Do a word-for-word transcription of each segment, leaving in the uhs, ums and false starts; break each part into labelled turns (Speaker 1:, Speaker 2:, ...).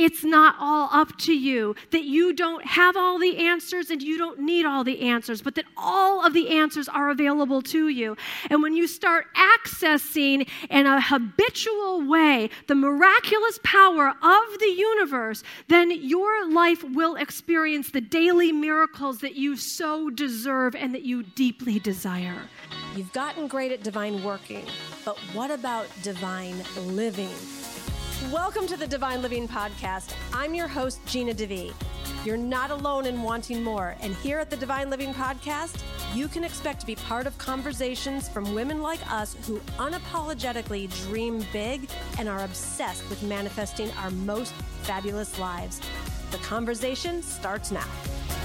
Speaker 1: it's not all up to you, that you don't have all the answers and you don't need all the answers, but that all of the answers are available to you. And when you start accessing in a habitual way the miraculous power of the universe, then your life will experience the daily miracles that you so deserve and that you deeply desire.
Speaker 2: You've gotten great at divine working, but what about divine living? Welcome to the Divine Living Podcast. I'm your host, Gina DeVee. You're not alone in wanting more, and here at the Divine Living Podcast, you can expect to be part of conversations from women like us who unapologetically dream big and are obsessed with manifesting our most fabulous lives. The conversation starts now.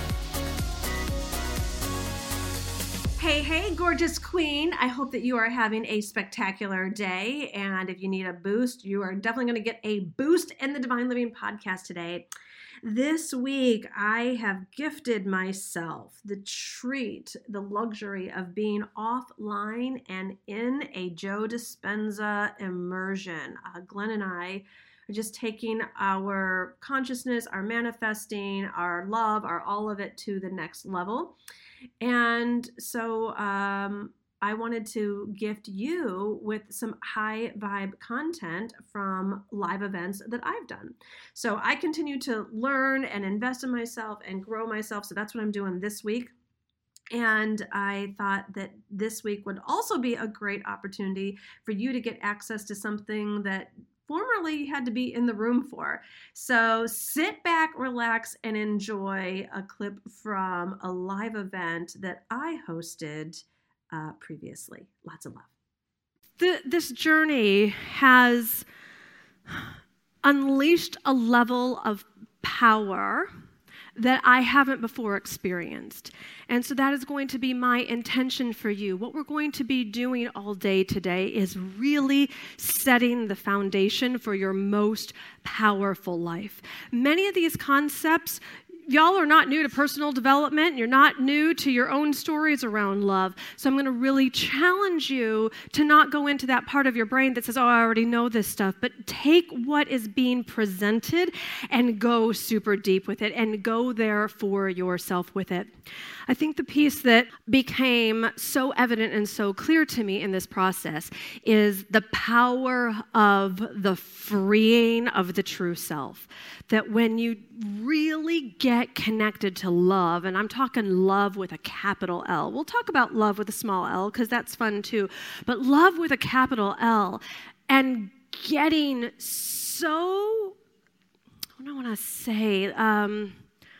Speaker 1: Hey, hey, gorgeous queen. I hope that you are having a spectacular day. And if you need a boost, you are definitely going to get a boost in the Divine Living Podcast today. This week, I have gifted myself the treat, the luxury of being offline and in a Joe Dispenza immersion. Uh, Glenn and I are just taking our consciousness, our manifesting, our love, our all of it to the next level. And so um, I wanted to gift you with some high vibe content from live events that I've done. So I continue to learn and invest in myself and grow myself. So that's what I'm doing this week. And I thought that this week would also be a great opportunity for you to get access to something that formerly you had to be in the room for. So sit back, relax, and enjoy a clip from a live event that I hosted uh, previously. Lots of love. The, this journey has unleashed a level of power that I haven't before experienced. And so that is going to be my intention for you. What we're going to be doing all day today is really setting the foundation for your most powerful life. Many of these concepts, y'all are not new to personal development. You're not new to your own stories around love. So I'm going to really challenge you to not go into that part of your brain that says, oh, I already know this stuff, but take what is being presented and go super deep with it and go there for yourself with it. I think the piece that became so evident and so clear to me in this process is the power of the freeing of the true self. That when you really get connected to love, and I'm talking love with a capital L. We'll talk about love with a small l because that's fun too. But love with a capital L and getting so, what do I want to say? Um,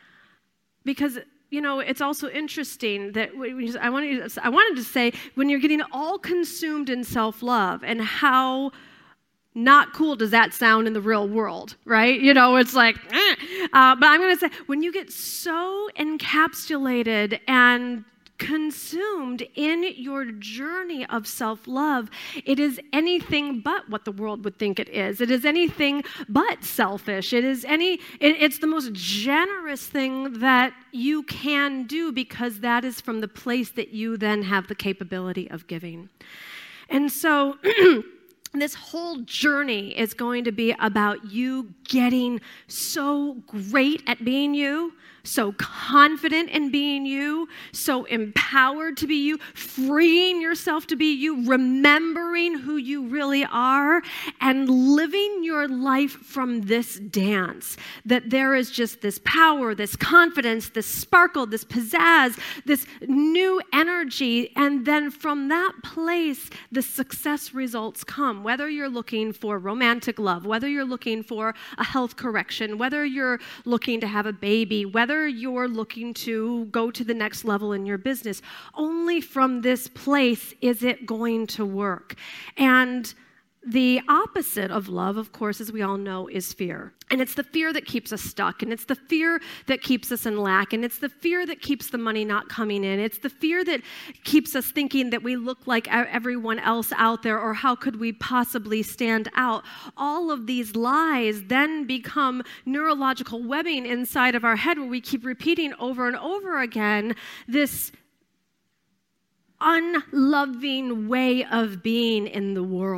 Speaker 1: because you know, it's also interesting that we just, I wanted to, I wanted to say when you're getting all consumed in self-love and how not cool does that sound in the real world, right? You know, it's like, eh. uh, but I'm going to say when you get so encapsulated and consumed in your journey of self-love, it is anything but what the world would think it is. It is anything but selfish. It is any, it, it's the most generous thing that you can do because that is from the place that you then have the capability of giving. And so this whole journey is going to be about you getting so great at being you, so confident in being you, so empowered to be you, freeing yourself to be you, remembering who you really are, and living your life from this dance. That there is just this power, this confidence, this sparkle, this pizzazz, this new energy, and then from that place, the success results come. Whether you're looking for romantic love, whether you're looking for a health correction, whether you're looking to have a baby, whether you're looking to go to the next level in your business, only from this place is it going to work. And the opposite of love, of course, as we all know, is fear. And it's the fear that keeps us stuck. And it's the fear that keeps us in lack. And it's the fear that keeps the money not coming in. It's the fear that keeps us thinking that we look like everyone else out there, or how could we possibly stand out? All of these lies then become neurological webbing inside of our head where we keep repeating over and over again this unloving way of being in the world.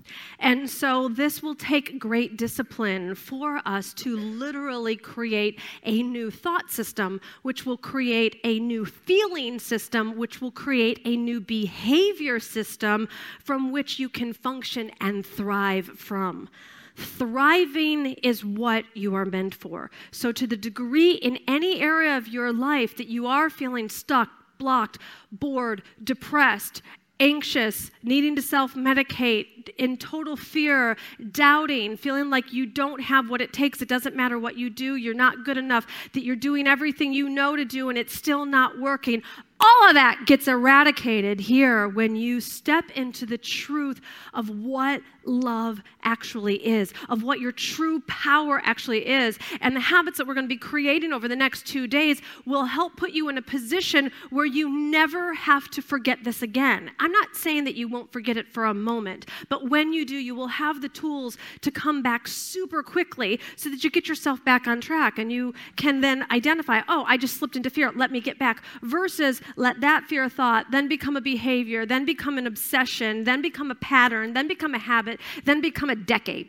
Speaker 1: And so this will take great discipline for us to literally create a new thought system, which will create a new feeling system, which will create a new behavior system from which you can function and thrive from. Thriving is what you are meant for. So to the degree in any area of your life that you are feeling stuck, blocked, bored, depressed, anxious, needing to self-medicate, in total fear, doubting, feeling like you don't have what it takes, it doesn't matter what you do, you're not good enough, that you're doing everything you know to do and it's still not working. All of that gets eradicated here when you step into the truth of what love actually is, of what your true power actually is. And the habits that we're going to be creating over the next two days will help put you in a position where you never have to forget this again. I'm not saying that you won't forget it for a moment, but when you do, you will have the tools to come back super quickly so that you get yourself back on track and you can then identify, oh, I just slipped into fear, let me get back, versus let that fear thought then become a behavior, then become an obsession, then become a pattern, then become a habit, then become a decade.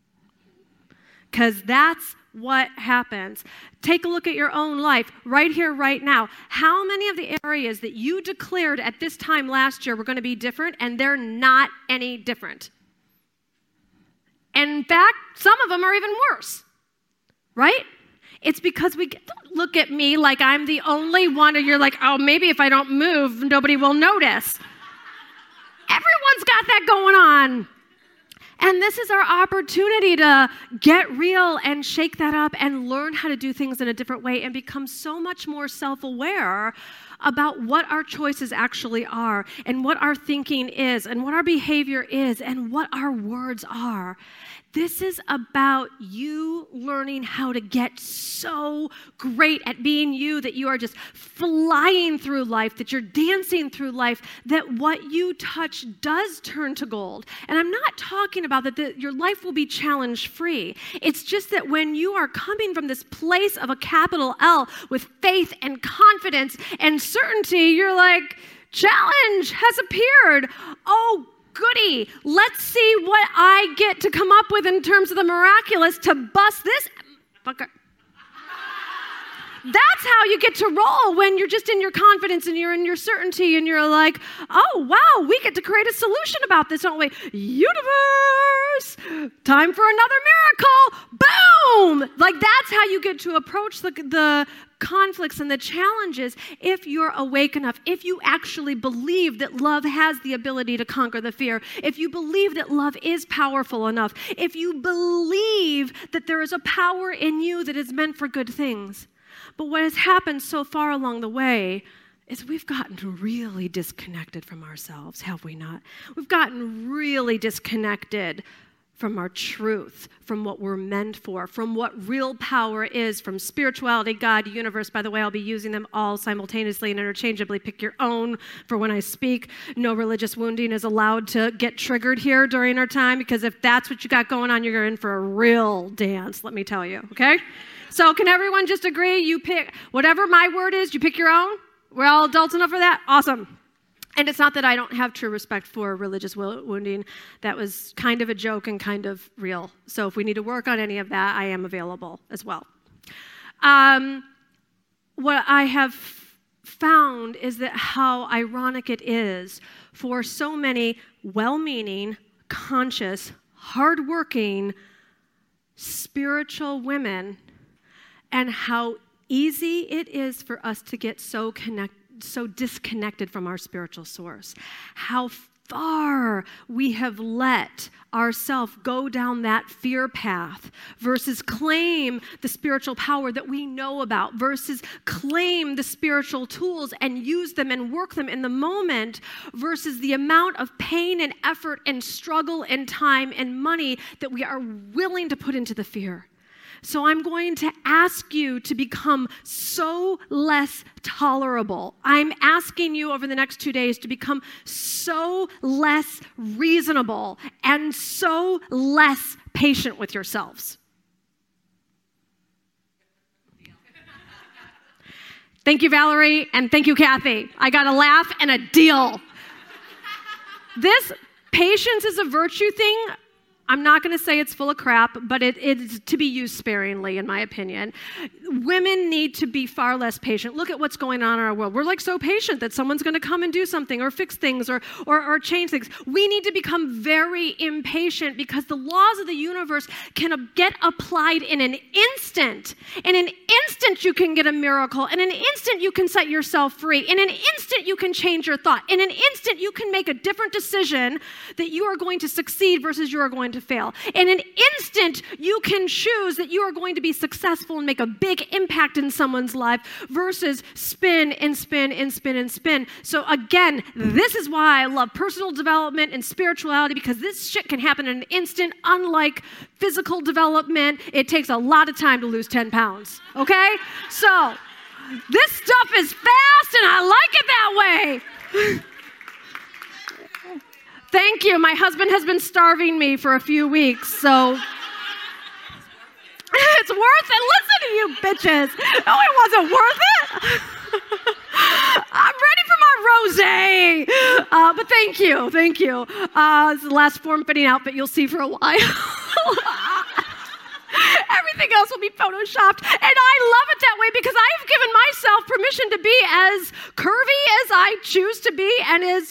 Speaker 1: Because that's what happens. Take a look at your own life right here, right now. How many of the areas that you declared at this time last year were going to be different and they're not any different? And in fact, some of them are even worse, right? It's because we get, don't look at me like I'm the only one, or you're like, oh, maybe if I don't move, nobody will notice. Everyone's got that going on. And this is our opportunity to get real and shake that up and learn how to do things in a different way and become so much more self-aware about what our choices actually are and what our thinking is and what our behavior is and what our words are. This is about you learning how to get so great at being you that you are just flying through life, that you're dancing through life, that what you touch does turn to gold. And I'm not talking about that the, your life will be challenge-free. It's just that when you are coming from this place of a capital L with faith and confidence and certainty, you're like, challenge has appeared. Oh, goody, let's see what I get to come up with in terms of the miraculous to bust this fucker. That's how you get to roll when you're just in your confidence and you're in your certainty and you're like, oh, wow, we get to create a solution about this, don't we? Universe, time for another miracle. Boom! Like that's how you get to approach the, the conflicts and the challenges if you're awake enough, if you actually believe that love has the ability to conquer the fear, if you believe that love is powerful enough, if you believe that there is a power in you that is meant for good things. But what has happened so far along the way is we've gotten really disconnected from ourselves, have we not? We've gotten really disconnected from our truth, from what we're meant for, from what real power is, from spirituality, God, universe. By the way, I'll be using them all simultaneously and interchangeably. Pick your own for when I speak. No religious wounding is allowed to get triggered here during our time, because if that's what you got going on, you're in for a real dance, let me tell you, okay? So can everyone just agree? You pick whatever my word is, you pick your own? We're all adults enough for that? Awesome. And it's not that I don't have true respect for religious wounding. That was kind of a joke and kind of real. So if we need to work on any of that, I am available as well. Um, what I have found is that how ironic it is for so many well-meaning, conscious, hardworking, spiritual women, and how easy it is for us to get so connected, so disconnected from our spiritual source. How far we have let ourselves go down that fear path versus claim the spiritual power that we know about, versus claim the spiritual tools and use them and work them in the moment, versus the amount of pain and effort and struggle and time and money that we are willing to put into the fear. So I'm going to ask you to become so less tolerable. I'm asking you over the next two days to become so less reasonable and so less patient with yourselves. Thank you, Valerie, and thank you, Kathy. I got a laugh and a deal. This Patience is a virtue thing. I'm not going to say it's full of crap, but it is to be used sparingly, in my opinion. Women need to be far less patient. Look at what's going on in our world. We're like so patient that someone's going to come and do something or fix things or, or, or change things. We need to become very impatient because the laws of the universe can get applied in an instant. In an instant, you can get a miracle. In an instant, you can set yourself free. In an instant, you can change your thought. In an instant, you can make a different decision that you are going to succeed versus you are going to fail. In an instant, you can choose that you are going to be successful and make a big impact in someone's life versus spin and spin and spin and spin. So again, this is why I love personal development and spirituality, because this shit can happen in an instant. Unlike physical development, it takes a lot of time to lose ten pounds, okay? So this stuff is fast and I like it that way. Thank you. My husband has been starving me for a few weeks, so it's worth it. Listen to you bitches. No, it wasn't worth it. I'm ready for my rosé. Uh, but thank you. Thank you. Uh, it's the last form-fitting outfit you'll see for a while. Everything else will be photoshopped. And I love it that way because I have given myself permission to be as curvy as I choose to be and as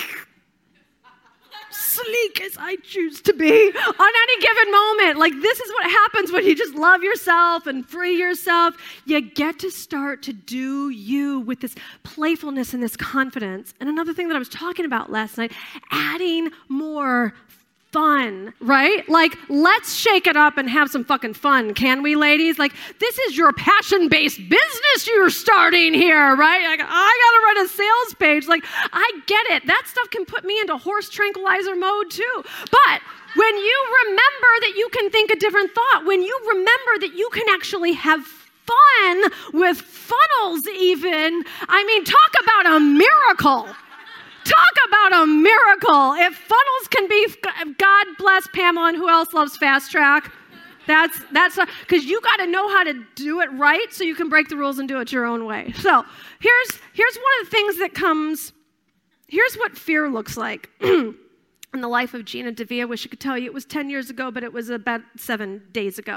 Speaker 1: sleek as I choose to be on any given moment. Like, this is what happens when you just love yourself and free yourself. You get to start to do you with this playfulness and this confidence. And another thing that I was talking about last night, adding more fun, right? Like, let's shake it up and have some fucking fun, can we, ladies? Like, this is your passion-based business you're starting here, right? Like, I gotta write a sales page. Like, I get it. That stuff can put me into horse tranquilizer mode too. But when you remember that you can think a different thought, when you remember that you can actually have fun with funnels even, I mean, talk about a miracle. Talk about a miracle. If funnels can be, God bless Pamela, and who else loves Fast Track? That's, that's, because you got to know how to do it right so you can break the rules and do it your own way. So here's, here's one of the things that comes, here's what fear looks like in the life of Gina DeVee. I wish I could tell you it was ten years ago, but it was about seven days ago.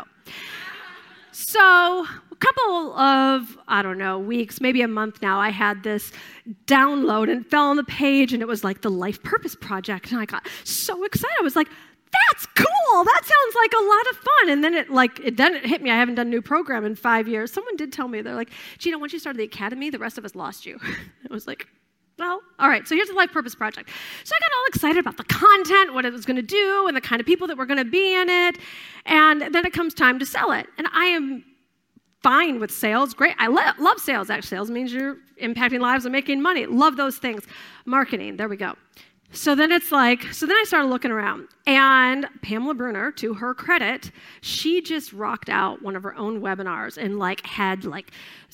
Speaker 1: So a couple of, I don't know, weeks, maybe a month now, I had this download and it fell on the page and it was like the Life Purpose Project. And I got so excited. I was like, that's cool. That sounds like a lot of fun. And then it like, it then it hit me. I haven't done a new program in five years. Someone did tell me, they're like, Gina, once you started the academy, the rest of us lost you. I was like, well, all right, so here's the Life Purpose Project. So I got all excited about the content, what it was going to do, and the kind of people that were going to be in it. And then it comes time to sell it. And I am fine with sales. Great. I lo- love sales. Actually, sales means you're impacting lives and making money. Love those things. Marketing, there we go. So then it's like, so then I started looking around. And Pamela Bruner, to her credit, she just rocked out one of her own webinars and like had like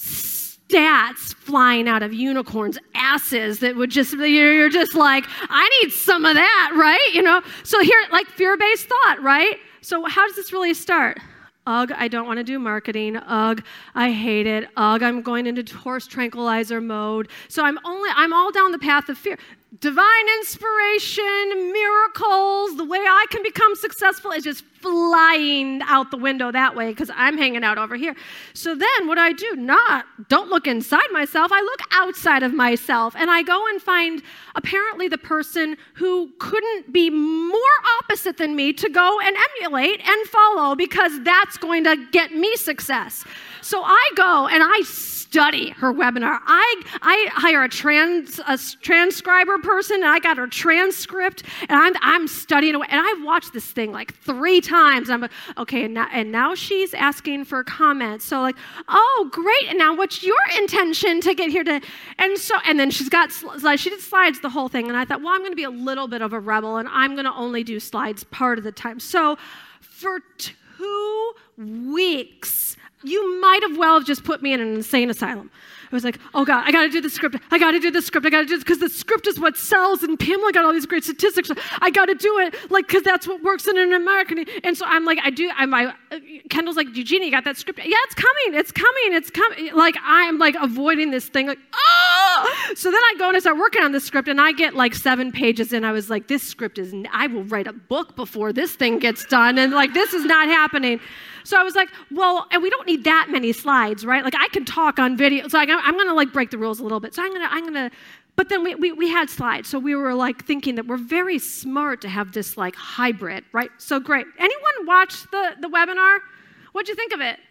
Speaker 1: stats flying out of unicorns' asses that would just, you're just like, I need some of that, right? You know, so here, like fear-based thought, right? So how does this really start? Ugh, I don't want to do marketing. Ugh, I hate it. Ugh, I'm going into horse tranquilizer mode. So I'm only, I'm all down the path of fear. Divine inspiration, miracles, the way I can become successful is just flying out the window that way because I'm hanging out over here. So then what I do, not, don't look inside myself, I look outside of myself and I go and find apparently the person who couldn't be more opposite than me to go and emulate and follow because that's going to get me success. So I go and I study her webinar. I I hire a trans a transcriber person, and I got her transcript, and I'm I'm studying away. And I've watched this thing like three times. And I'm like, okay, and now, and now she's asking for comments. So like, oh, great. And now what's your intention to get here to? And so, and then she's got slides. She did slides the whole thing. And I thought, well, I'm going to be a little bit of a rebel, and I'm going to only do slides part of the time. So for two weeks, you might have well have just put me in an insane asylum. I was like, oh God, I got to do the script. I got to do the script. I got to do this because the script is what sells. And Pamela got all these great statistics. I got to do it, like, because that's what works in an American. And so I'm like, I do. I'm. I, Kendall's like, Eugenia, you got that script? Yeah, it's coming. It's coming. It's coming. Like I'm like avoiding this thing. Like, oh, So then I go and I start working on this script, and I get like seven pages in. I was like, this script is, I will write a book before this thing gets done. And like, this is not happening. So I was like, well, and we don't need that many slides, right? Like I can talk on video. So I, I'm going to like break the rules a little bit. So I'm going to, I'm going to, but then we, we we had slides. So we were like thinking that we're very smart to have this like hybrid, right? So great. Anyone watch the, the webinar? What'd you think of it?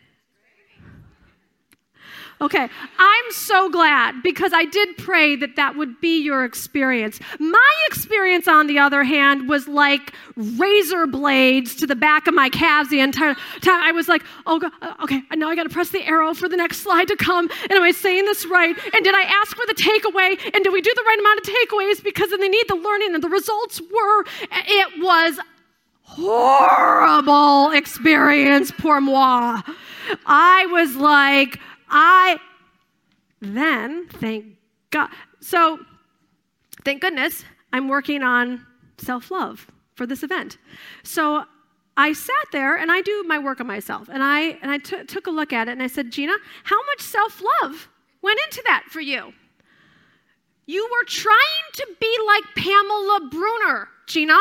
Speaker 1: Okay, I'm so glad because I did pray that that would be your experience. My experience, on the other hand, was like razor blades to the back of my calves the entire time. I was like, oh, God, okay, now I got to press the arrow for the next slide to come. And am I saying this right? And did I ask for the takeaway? And did we do the right amount of takeaways? Because then they need the learning. And the results were, it was horrible experience, pour moi. I was like, I, then, thank God. So, thank goodness, I'm working on self-love for this event. So, I sat there and I do my work on myself. And I and I t- took a look at it and I said, Gina, how much self-love went into that for you? You were trying to be like Pamela Brunner, Gina.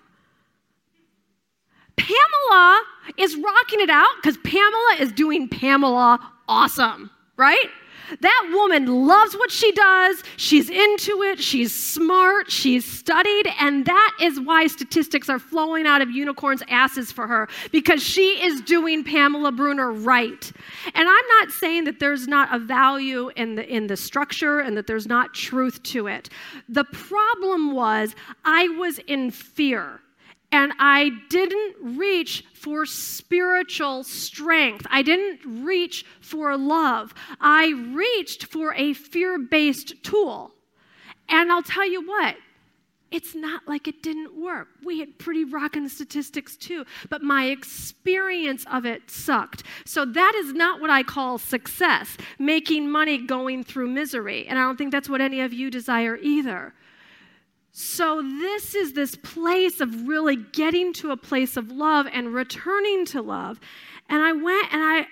Speaker 1: Pamela is rocking it out because Pamela is doing Pamela awesome, right? That woman loves what she does. She's into it. She's smart. She's studied. And that is why statistics are flowing out of unicorns' asses for her, because she is doing Pamela Brunner right. And I'm not saying that there's not a value in the, in the structure and that there's not truth to it. The problem was I was in fear. And I didn't reach for spiritual strength. I didn't reach for love. I reached for a fear-based tool. And I'll tell you what, it's not like it didn't work. We had pretty rockin' statistics too, but my experience of it sucked. So that is not what I call success, making money going through misery. And I don't think that's what any of you desire either. So this is this place of really getting to a place of love and returning to love. And I went and I,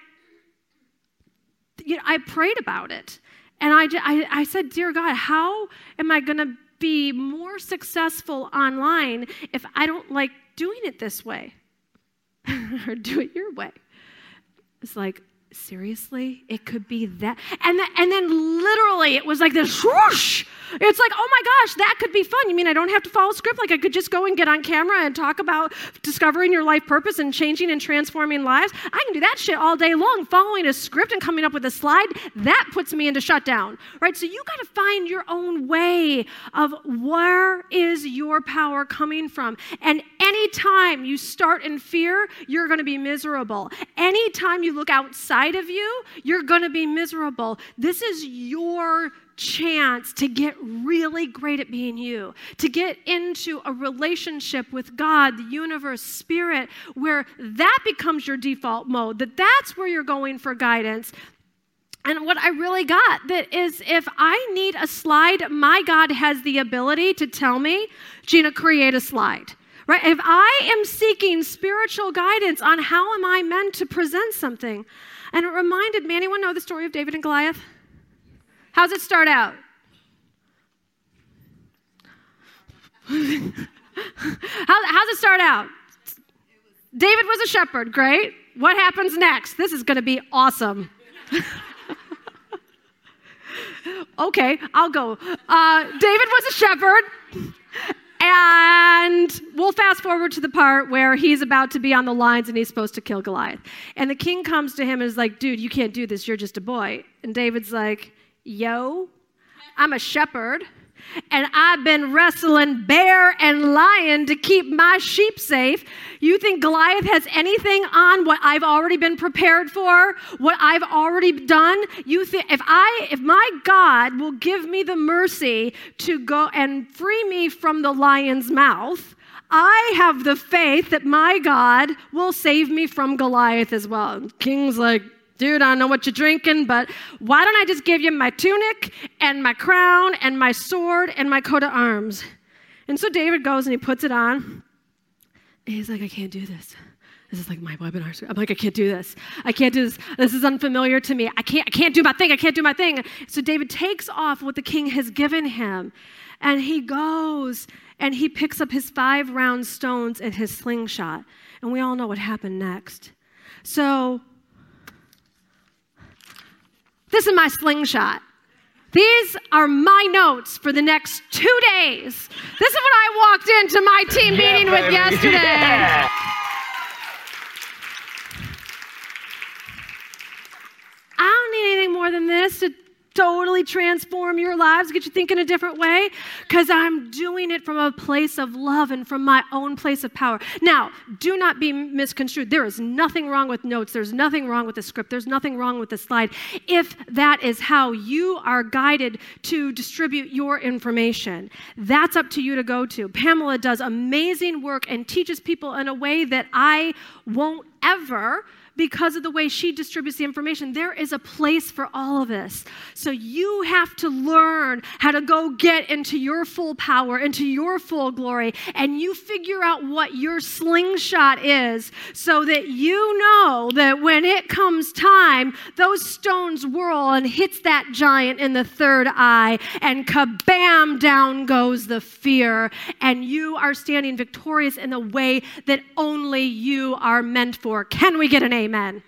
Speaker 1: you know, I prayed about it. And I, I, I said, dear God, how am I going to be more successful online if I don't like doing it this way? Or do it your way? It's like, seriously? It could be that? And, the, and then literally it was like this whoosh. It's like, oh my gosh, that could be fun. You mean I don't have to follow script? Like I could just go and get on camera and talk about discovering your life purpose and changing and transforming lives? I can do that shit all day long. Following a script and coming up with a slide, that puts me into shutdown, right? So you got to find your own way of where is your power coming from. And anytime you start in fear, you're going to be miserable. Anytime you look outside of you, you're going to be miserable. This is your chance to get really great at being you, to get into a relationship with God, the universe, spirit, where that becomes your default mode, that that's where you're going for guidance. And what I really got that is if I need a slide, my God has the ability to tell me, Gina, create a slide. Right? If I am seeking spiritual guidance on how am I meant to present something. And it reminded me, anyone know the story of David and Goliath? How's it start out? How, how's it start out? David was a shepherd. Great. What happens next? This is going to be awesome. Okay, I'll go. Uh, David was a shepherd. And we'll fast forward to the part where he's about to be on the lines and he's supposed to kill Goliath. And the king comes to him and is like, dude, you can't do this. You're just a boy. And David's like, yo, I'm a shepherd. And I've been wrestling bear and lion to keep my sheep safe. You think Goliath has anything on what I've already been prepared for, what I've already done? You think if I, if my God will give me the mercy to go and free me from the lion's mouth, I have the faith that my God will save me from Goliath as well. And King's like, dude, I don't know what you're drinking, but why don't I just give you my tunic and my crown and my sword and my coat of arms? And so David goes and he puts it on. And he's like, I can't do this. This is like my webinar. I'm like, I can't do this. I can't do this. This is unfamiliar to me. I can't, I can't do my thing. I can't do my thing. So David takes off what the king has given him, and he goes and he picks up his five round stones and his slingshot. And we all know what happened next. So this is my slingshot. These are my notes for the next two days. This is what I walked into my team yeah, meeting baby. with yesterday. Yeah. I don't need anything more than this to totally transform your lives, get you thinking a different way, because I'm doing it from a place of love and from my own place of power. Now, do not be misconstrued. There is nothing wrong with notes. There's nothing wrong with the script. There's nothing wrong with the slide. If that is how you are guided to distribute your information, that's up to you to go to. Pamela does amazing work and teaches people in a way that I won't ever, because of the way she distributes the information. There is a place for all of this. So you have to learn how to go get into your full power, into your full glory, and you figure out what your slingshot is so that you know that when it comes time, those stones whirl and hits that giant in the third eye, and kabam, down goes the fear, and you are standing victorious in the way that only you are meant for. Can we get an amen? Amen.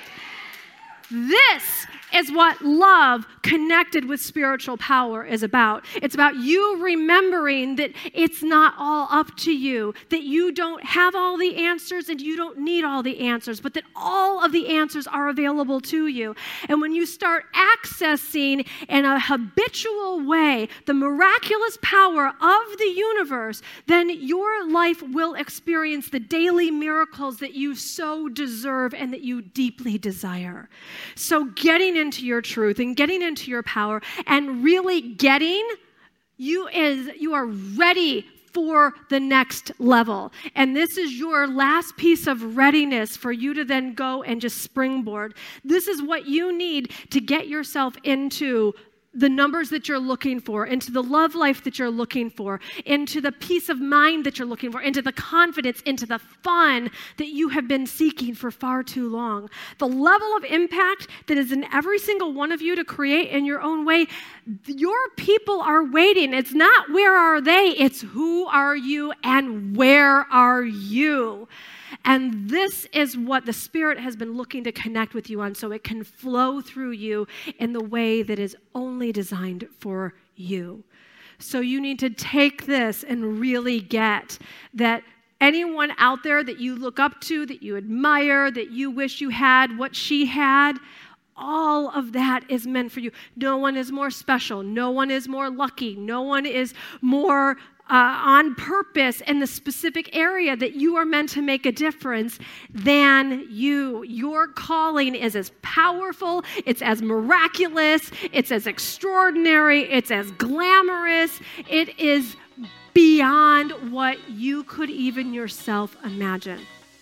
Speaker 1: This is what love connected with spiritual power is about. It's about you remembering that it's not all up to you, that you don't have all the answers and you don't need all the answers, but that all of the answers are available to you. And when you start accessing in a habitual way the miraculous power of the universe, then your life will experience the daily miracles that you so deserve and that you deeply desire. So getting into your truth and getting into your power and really getting you is you are ready for the next level. And this is your last piece of readiness for you to then go and just springboard. This is what you need to get yourself into the numbers that you're looking for, into the love life that you're looking for, into the peace of mind that you're looking for, into the confidence, into the fun that you have been seeking for far too long. The level of impact that is in every single one of you to create in your own way, your people are waiting. It's not where are they, it's who are you and where are you? And this is what the Spirit has been looking to connect with you on so it can flow through you in the way that is only designed for you. So you need to take this and really get that anyone out there that you look up to, that you admire, that you wish you had what she had, all of that is meant for you. No one is more special. No one is more lucky. No one is more Uh, on purpose in the specific area that you are meant to make a difference than you. Your calling is as powerful, it's as miraculous, it's as extraordinary, it's as glamorous, it is beyond what you could even yourself imagine.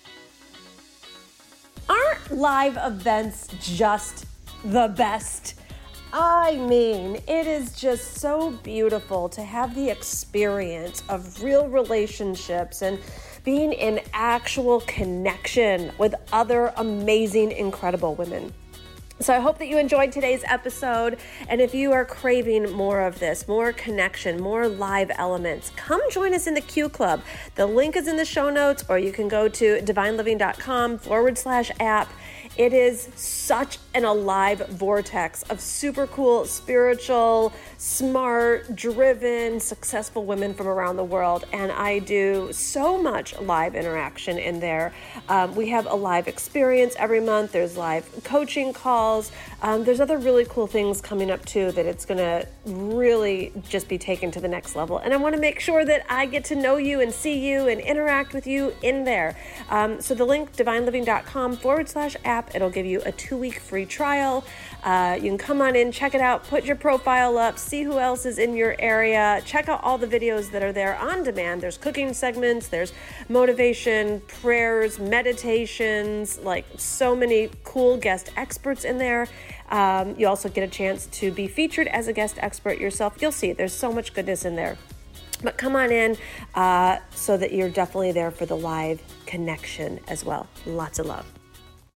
Speaker 2: Aren't live events just the best? I mean, it is just so beautiful to have the experience of real relationships and being in actual connection with other amazing, incredible women. So I hope that you enjoyed today's episode. And if you are craving more of this, more connection, more live elements, come join us in the Q Club. The link is in the show notes, or you can go to divineliving.com forward slash app. It is such an alive vortex of super cool, spiritual, smart, driven, successful women from around the world. And I do so much live interaction in there. Um, we have a live experience every month. There's live coaching calls. Um, there's other really cool things coming up too that it's going to really just be taken to the next level. And I want to make sure that I get to know you and see you and interact with you in there. Um, so the link, divineliving.com forward slash app. It'll give you a two-week free trial. Uh, you can come on in, check it out, put your profile up, see who else is in your area, check out all the videos that are there on demand. There's cooking segments, there's motivation, prayers, meditations, like so many cool guest experts in there. Um, you also get a chance to be featured as a guest expert yourself. You'll see, there's so much goodness in there. But come on in uh, so that you're definitely there for the live connection as well. Lots of love.